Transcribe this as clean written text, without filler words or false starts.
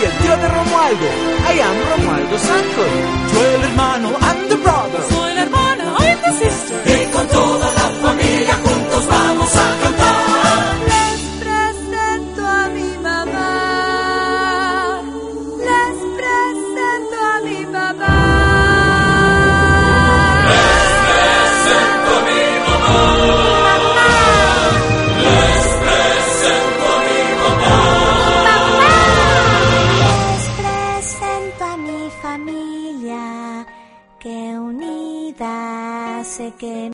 soy el tío de Romualdo. I am Romualdo Santos. Yo el hermano and the brother.